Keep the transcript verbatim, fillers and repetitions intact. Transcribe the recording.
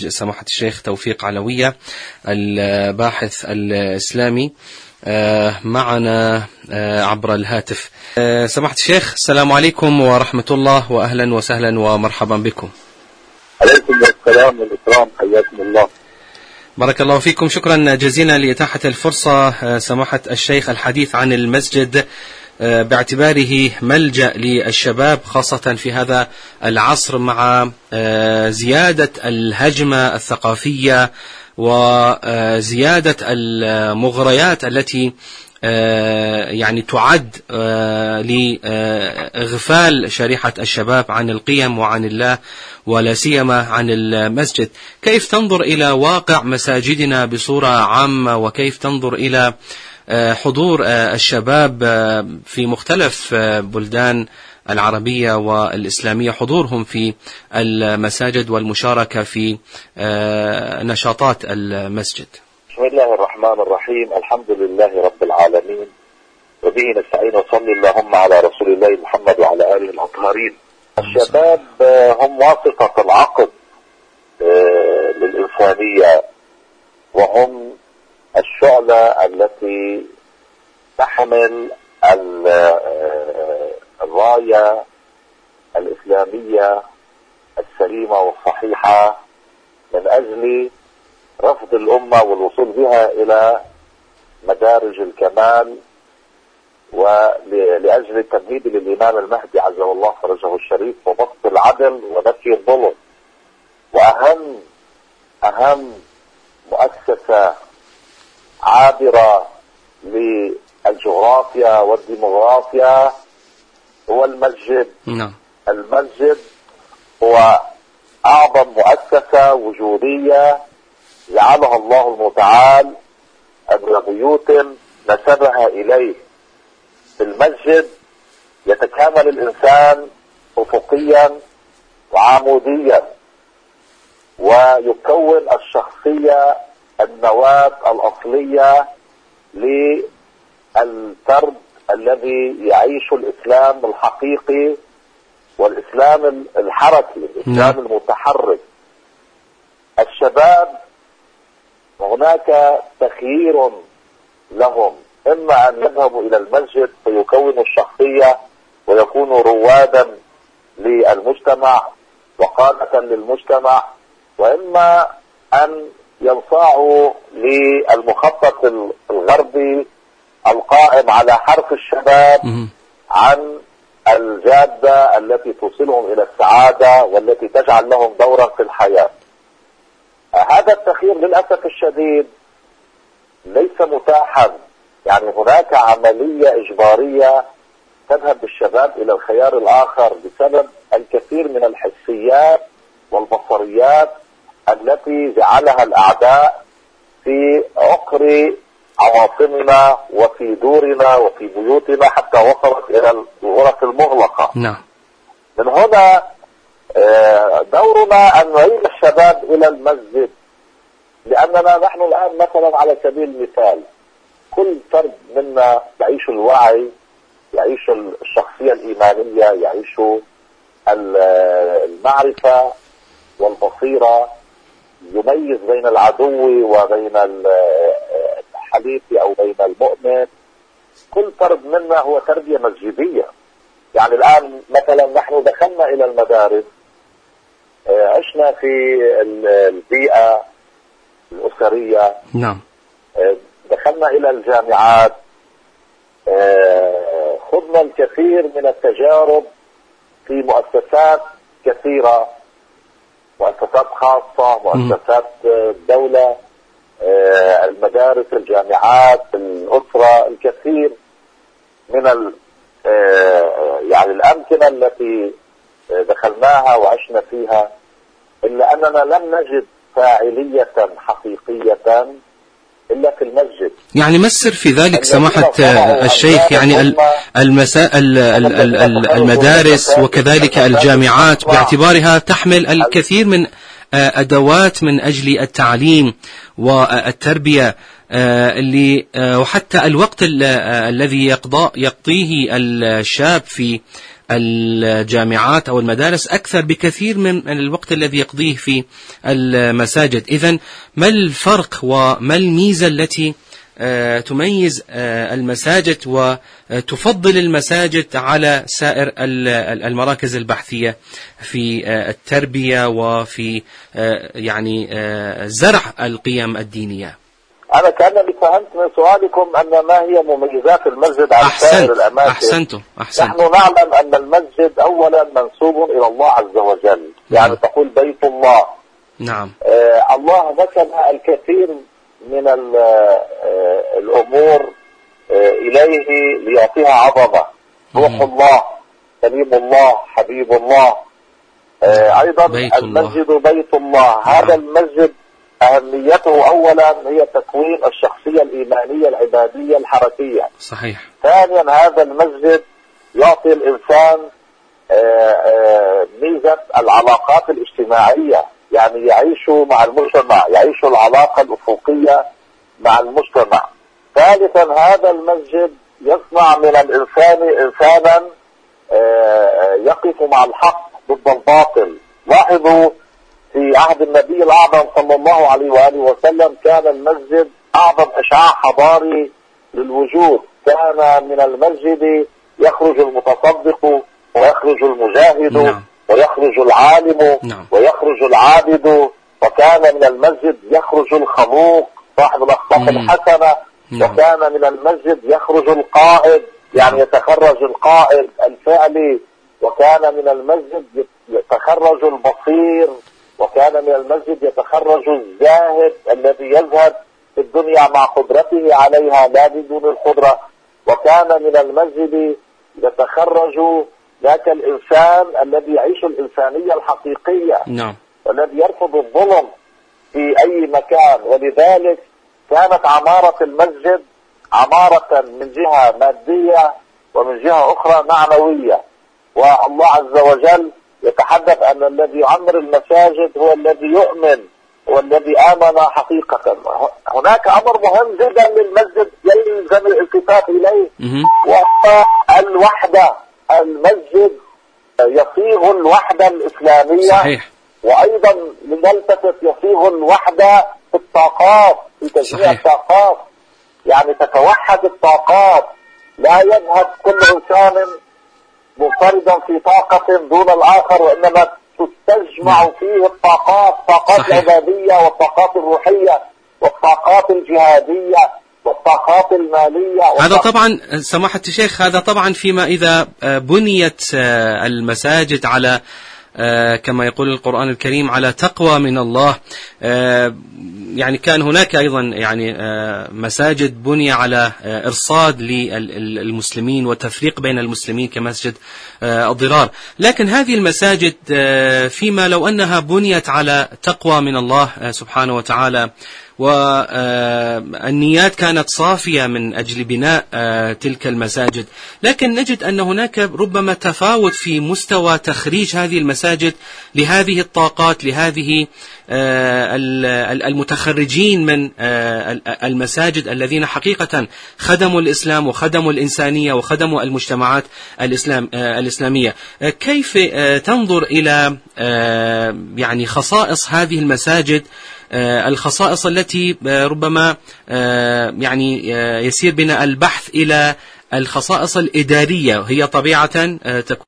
سماحة الشيخ توفيق علوية الباحث الإسلامي معنا عبر الهاتف. سماحة الشيخ، السلام عليكم ورحمة الله، وأهلا وسهلا ومرحبا بكم. عليكم السلام والإكرام، حياكم الله. بارك الله فيكم. شكرا جزيلا لإتاحة الفرصة سماحة الشيخ الحديث عن المسجد باعتباره ملجأ للشباب، خاصة في هذا العصر مع زيادة الهجمة الثقافية وزيادة المغريات التي يعني تعد لإغفال شريحة الشباب عن القيم وعن الله ولا سيما عن المسجد. كيف تنظر إلى واقع مساجدنا بصورة عامة، وكيف تنظر إلى حضور الشباب في مختلف بلدان العربية والإسلامية، حضورهم في المساجد والمشاركة في نشاطات المسجد؟ بسم الله الرحمن الرحيم، الحمد لله رب العالمين، وبه نستعين، وصلي اللهم على رسول الله محمد وعلى آله الأطهارين. الشباب هم واسطة العقد للإنسانية، وهم الشعلة التي تحمل الراية الإسلامية السليمة والصحيحة من أجل رفض الأمة والوصول بها إلى مدارج الكمال، ولأجل التمهيد للإمام المهدي عزه الله فرجه الشريف، وبسط العدل ونفي الظلم. وأهم أهم مؤسسة عابرة للجغرافيا والديموغرافيا هو المسجد. نعم. المسجد هو أعظم مؤسسة وجودية جعلها الله المتعال أن بيوت نسبها إليه. في المسجد يتكامل الإنسان أفقيا وعموديا، ويكون الشخصية النواة الأصلية للفرد الذي يعيش الإسلام الحقيقي والإسلام الحركي، الإسلام المتحرك. الشباب هناك تخيير لهم، إما أن يذهبوا إلى المسجد فيكونوا الشخصية ويكونوا روادا للمجتمع وقادة للمجتمع، وإما أن ينصاعوا للمخطط الغربي القائم على حرف الشباب عن الجادة التي توصلهم إلى السعادة والتي تجعل لهم دورا في الحياة. هذا التخيير للأسف الشديد ليس متاحا، يعني هناك عملية إجبارية تذهب بالشباب إلى الخيار الآخر بسبب الكثير من الحسيات والبصريات التي جعلها الأعداء في عقر عواصمنا وفي دورنا وفي بيوتنا حتى وصلت إلى الغرف المغلقة. نعم. من هنا دورنا أن نعيد الشباب إلى المسجد، لأننا نحن الآن مثلا على سبيل المثال كل فرد منا يعيش الوعي، يعيش الشخصية الإيمانية، يعيش المعرفة والبصيرة، يميز بين العدو وبين الحليف أو بين المؤمن. كل فرد منا هو تربية مسجدية. يعني الآن مثلا نحن دخلنا إلى المدارس، عشنا في البيئة الأسرية. نعم. دخلنا إلى الجامعات، خضنا الكثير من التجارب في مؤسسات كثيرة، مؤسسات خاصة، مؤسسات الدولة، المدارس، الجامعات، الأسرة، الكثير من ال يعني الأمكنة التي دخلناها وعشنا فيها، إلا أننا لم نجد فاعلية حقيقية إلا في المسجد. يعني مسر في ذلك سماحة الشيخ، يعني المسائل المدارس وكذلك الجامعات باعتبارها تحمل الكثير من أدوات من أجل التعليم والتربية، اللي وحتى الوقت الذي يقضيه الشاب في الجامعات أو المدارس أكثر بكثير من الوقت الذي يقضيه في المساجد. إذن ما الفرق وما الميزة التي تميز المساجد وتفضل المساجد على سائر المراكز البحثية في التربية وفي يعني زرع القيم الدينية؟ أنا كأنني فهمت من سؤالكم أن ما هي مميزات المسجد عن سائر الأماكن. أحسنتم أحسنتم. نحن نعلم أن المسجد أولا منسوب إلى الله عز وجل، يعني نعم. تقول بيت الله. نعم. آه الله نسب الكثير من الأمور آه إليه ليعطيها عظمة. روح الله، كليم الله، حبيب الله. آه أيضا بيت المسجد الله. بيت الله. نعم. هذا المسجد أهميته أولا هي تكوين الشخصية الإيمانية العبادية الحركية. صحيح. ثانيا هذا المسجد يعطي الإنسان ميزة العلاقات الاجتماعية، يعني يعيش مع المجتمع، يعيش العلاقة الأفقية مع المجتمع. ثالثا هذا المسجد يصنع من الإنسان إنسانا يقف مع الحق ضد الباطل. لاحظوا في عهد النبي الأعظم صلى الله عليه وآله وسلم كان المسجد أعظم إشعاع حضاري للوجود. كان من المسجد يخرج المتصدق ويخرج المجاهد. نعم. ويخرج العالم. نعم. ويخرج العابد. وكان من المسجد يخرج الخلوق صاحب الأخلاق الحسنة. نعم. وكان من المسجد يخرج القائد، يعني يتخرج القائد الفعلي. وكان من المسجد يتخرج البصير. وكان من المسجد يتخرج الزاهد الذي يزهد في الدنيا مع قدرته عليها لا بدون القدرة. وكان من المسجد يتخرج ذاك الإنسان الذي يعيش الإنسانية الحقيقية. نعم. والذي يرفض الظلم في أي مكان. ولذلك كانت عمارة المسجد عمارة من جهة مادية ومن جهة أخرى معنوية. والله عز وجل يتحدث أن الذي يعمر المساجد هو الذي يؤمن، هو الذي آمن حقيقة. هناك أمر مهم جدا للمسجد يلزم الالتفات إليه، وهو الوحدة. المسجد يصيغ الوحدة الإسلامية. صحيح. وأيضا لنلتفت يصيغ الوحدة في الطاقات، في تجميع الطاقات، يعني تتوحد الطاقات. لا يذهب كل إنسان منفردا في طاقة دون الآخر، وإنما تستجمع فيه الطاقات، طاقات العبادية والطاقات الروحية والطاقات الجهادية والطاقات المالية. هذا طبعا سماحة الشيخ، هذا طبعا فيما إذا بنيت المساجد على كما يقول القرآن الكريم على تقوى من الله. يعني كان هناك أيضا يعني مساجد بني على إرصاد للمسلمين وتفريق بين المسلمين كمسجد الضرار. لكن هذه المساجد فيما لو أنها بنيت على تقوى من الله سبحانه وتعالى والنيات كانت صافية من أجل بناء تلك المساجد، لكن نجد أن هناك ربما تفاوت في مستوى تخريج هذه المساجد لهذه الطاقات، لهذه المتخرجين من المساجد الذين حقيقة خدموا الإسلام وخدموا الإنسانية وخدموا المجتمعات الإسلام الإسلامية. كيف تنظر إلى يعني خصائص هذه المساجد، الخصائص التي ربما يعني يسير بنا البحث إلى الخصائص الإدارية، هي طبيعة تكون